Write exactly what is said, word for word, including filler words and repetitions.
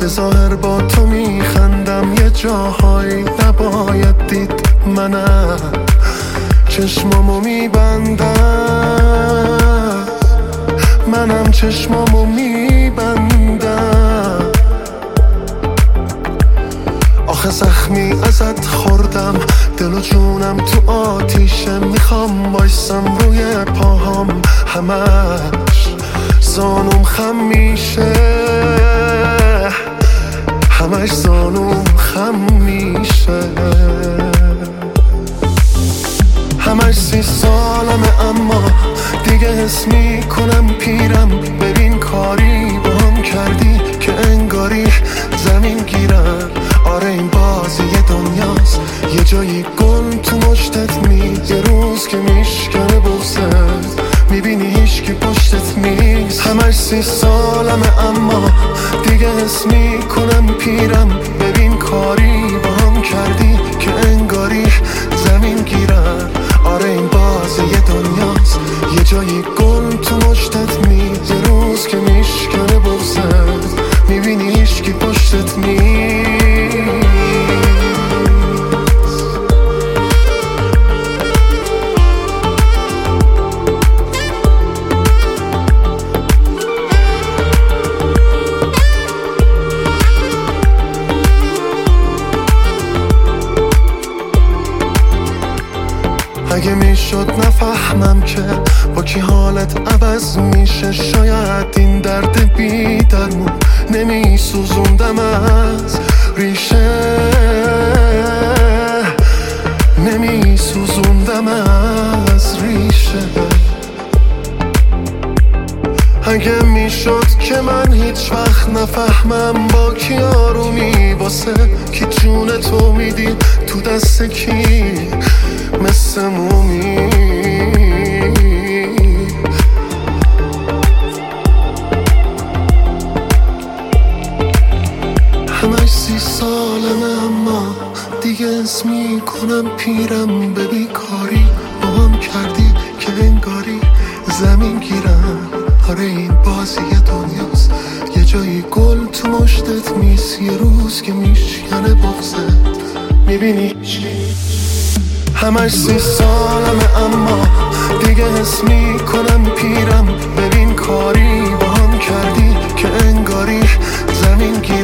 ظاهر با تو میخندم، یه جاهایی نباید دید منم چشمامو میبندم، منم چشمامو میبندم. آخه زخمی ازت خوردم، دل و جونم تو آتیشه، میخوام بایستم روی پاهام، همش زانوم خم میشه، همش زانوم خم میشه. همش سی سالمه اما دیگه حس میکنم پیرم. ببین کاری با هم کردی که انگاری زمین گیرم. آره این بازی دنیاست، یه جایی گل تو مشتت می، یه روز که میشکنه بغزت میبینی هیچکی پشتت نیست. همش سی سالمه اما دیگه حس میکنم پیرم. ببین کاری با هم کردی که انگاری زمین گیرم. آره این بازی دنیاست، یه جایی گل تو مشتت می، یه روز که میشکنه بغزت میبینی هیچکی پشتت نیست. اگه میشد نفهمم که با کی حالت عوض میشه، شاید این درد بی درمون نمیسوزوندم از ریشه، نمیسوزوندم از ریشه. اگه میشد که من هیچ وقت نفهمم با کی آرومی، واسه کی جون تو میدی تو دست کی مثل مومی. همش سی سالمه اما دیگه حس میکنم پیرم. ببین کاری با هم کردی که انگاری زمین گیرم. آره این بازی دنیاست، یه جایی گل تو مشتت میس، یه روز که میشکنه بغزت میبینی. همش سی سالمه اما دیگه حس میکنم پیرم. ببین کاری با هم کردی که انگاری زمین گیرم.